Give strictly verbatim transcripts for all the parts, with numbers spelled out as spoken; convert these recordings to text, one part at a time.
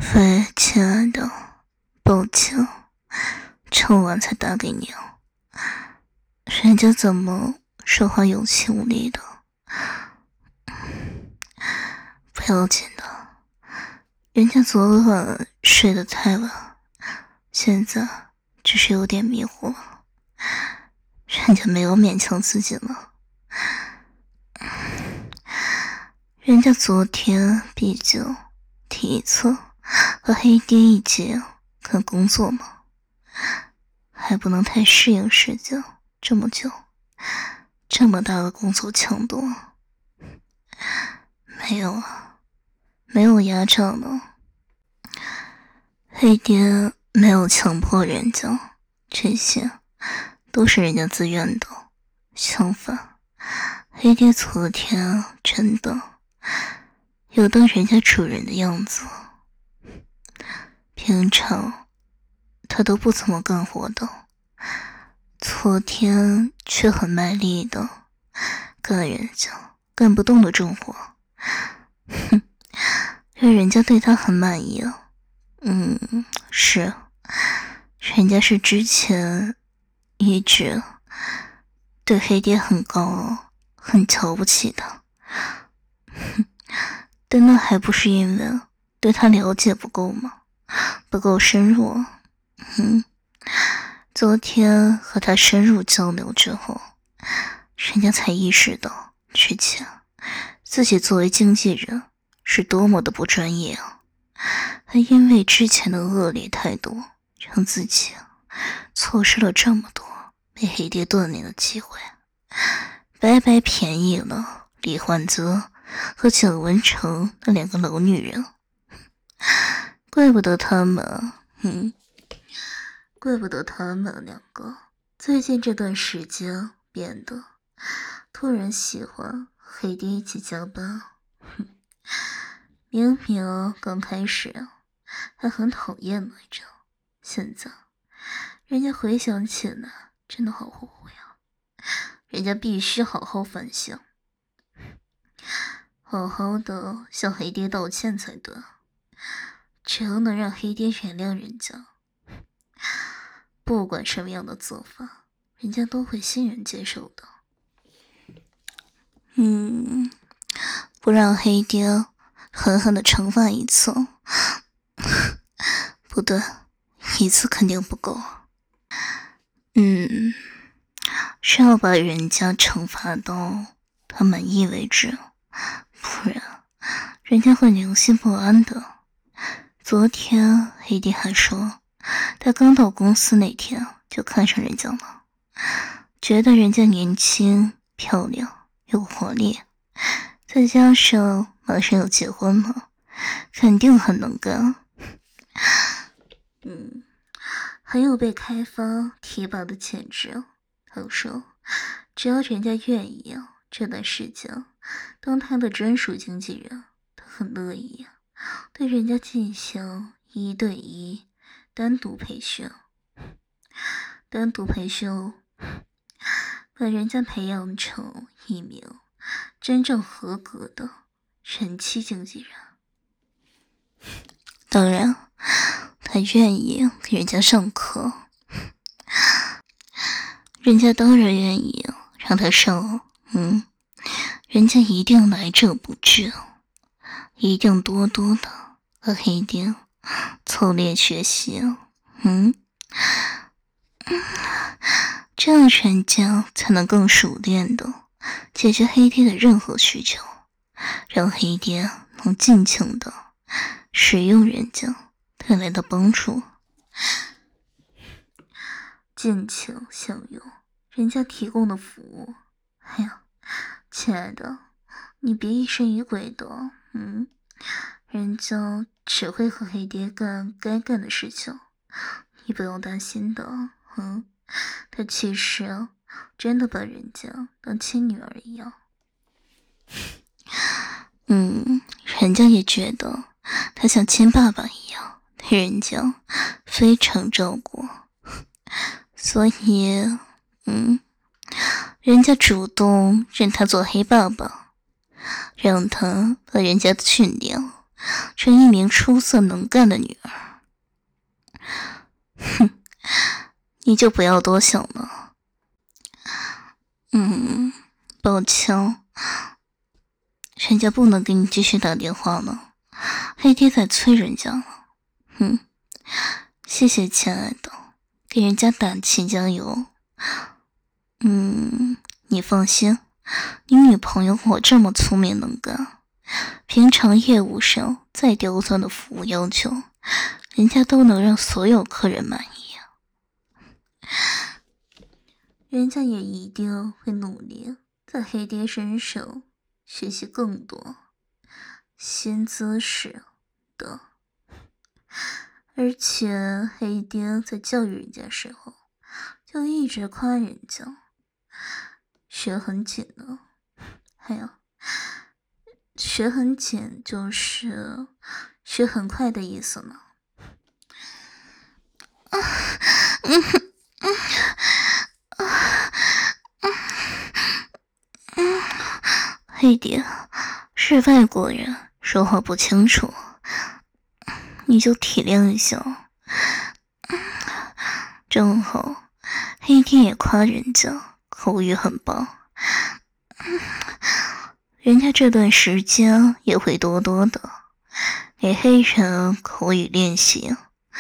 喂，亲爱的，抱歉，这么晚才打给你啊。人家怎么说话有气无力的？不要紧的，人家昨晚睡得太晚，现在只是有点迷糊了。人家没有勉强自己了。人家昨天毕竟第一次和黑爹一起干工作嘛，还不能太适应时间这么久，这么大的工作强度。没有啊，没有压榨呢。黑爹没有强迫人家，这些都是人家自愿的。相反，黑爹昨天真的有当人家主人的样子。平常他都不怎么干活的，昨天却很卖力的干人家干不动的重活。哼，让人家对他很满意啊。嗯，是，人家是之前一直对黑爹很高很瞧不起他。哼，但那还不是因为对他了解不够吗？不够深入。嗯，昨天和他深入交流之后，人家才意识到之前自己作为经纪人是多么的不专业啊，还因为之前的恶劣态度让自己错失了这么多被黑爹锻炼的机会，白白便宜了李焕泽和蒋文成那两个老女人。怪不得他们，嗯，怪不得他们两个最近这段时间变得突然喜欢黑爹一起加班。哼，明明刚开始还很讨厌来着，现在人家回想起来真的好后悔啊。人家必须好好反省，好好的向黑爹道歉才对。只要能让黑爹原谅人家，不管什么样的做法，人家都会欣然接受的。嗯，不让黑爹狠狠的惩罚一次，不对，一次肯定不够。嗯，是要把人家惩罚到他满意为止，不然人家会良心不安的。昨天黑爹还说，他刚到公司那天就看上人家了，觉得人家年轻漂亮有活力，再加上马上要结婚了，肯定很能干。嗯，很有被开发提拔的潜质。他说只要人家愿意这段时间当他的专属经纪人，他很乐意对人家进行一对一单独培训。单独培训，把人家培养成一名真正合格的人气经纪人。当然他愿意给人家上课，人家当然愿意让他上。嗯，人家一定来者不拒，一定多多的和黑爹凑练学习。嗯，这样人家才能更熟练的解决黑爹的任何需求，让黑爹能尽情的使用人家带来的帮助，尽情享用人家提供的服务。哎呀，亲爱的，你别疑神疑鬼的。嗯，人家只会和黑爹干该干的事情，你不用担心的。嗯，他其实真的把人家当亲女儿一样。嗯，人家也觉得他像亲爸爸一样对人家非常照顾，所以嗯，人家主动认他做黑爸爸，让他把人家的训练成一名出色能干的女儿。哼，你就不要多想了。嗯，抱歉，人家不能给你继续打电话了，黑爹在催人家了。哼，谢谢亲爱的，给人家打气加油。嗯，你放心，你女朋友我这么聪明能干，平常业务上再刁钻的服务要求，人家都能让所有客人满意啊。人家也一定会努力在黑爹身上学习更多新姿势的。而且黑爹在教育人家时候就一直夸人家学很紧的，还有学很紧就是学很快的意思呢。嗯嗯嗯嗯，黑爹是外国人，说话不清楚，你就体谅一下。正好黑爹也夸人家口语很棒，人家这段时间也会多多的给黑人口语练习。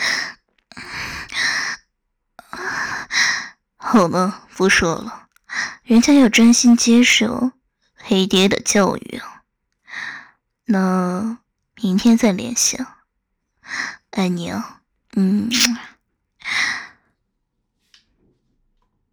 好了，不说了，人家要专心接受黑爹的教育啊。那明天再联系啊，爱你啊，嗯。